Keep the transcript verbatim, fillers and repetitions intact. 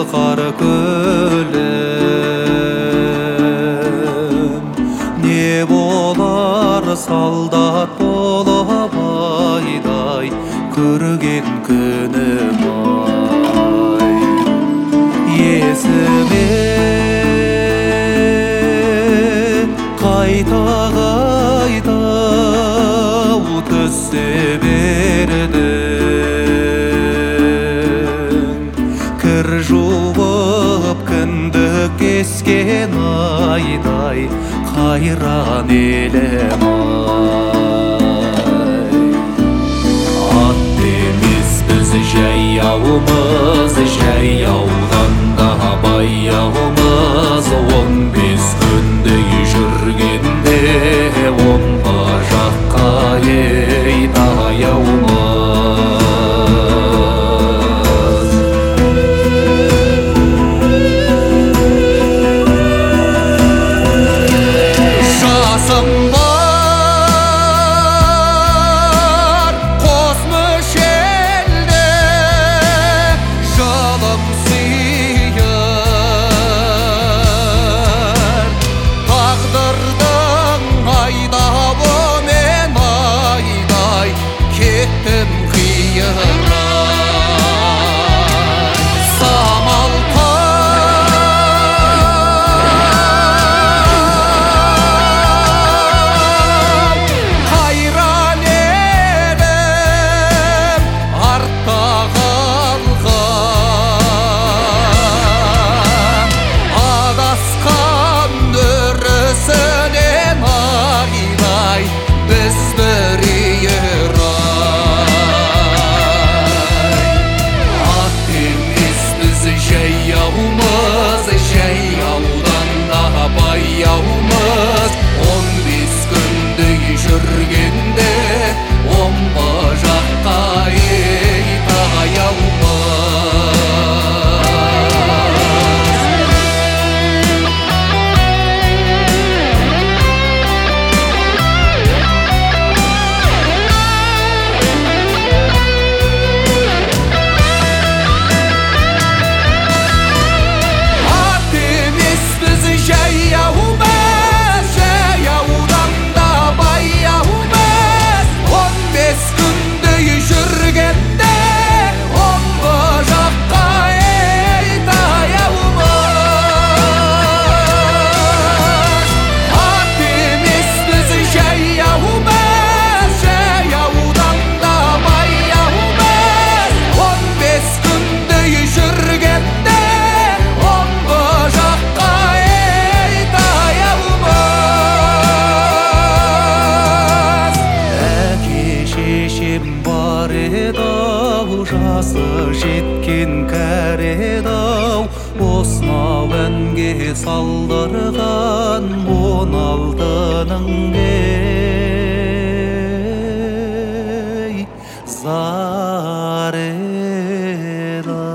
қар көлім. Не болар солдат болып айдай көрген күнім ай. Есіме қайта қайта түссе бердің. Кір жуып кіндік кескен айдай қайран елім ай. Ат емеспіз жаяумыз, жаяуданда баяумыз. Он бес күндей жүргенде омға жаққа ей таяумыз. Жасым бар қос мүшелде, жылым сүйір. Тағдырдың айдауымен айдай кеттім қиыра. Самал қайран елім артта қалған. Адасқан өрісінен айдай біз бір үйір ай. Ат емеспіз жаяумыз, жаяуданда баяумыз. Он бес күндей жүргенде омға жаққа ей таяумыз. Ат емеспіз жаяумыз, жаяуданда баяумыз. Он бес күндей жүргенде омға жаққа ей таяумыз. Ат емеспіз жаяумыз, жаяуданда баяумыз. Он бес күндей жүргенде омға жаққа ей таяумыз. Әке шешем бар еді-ау, жасы жеткен кәрі еді-ау. Осынау әнге салдырған он алтының ей зар еді.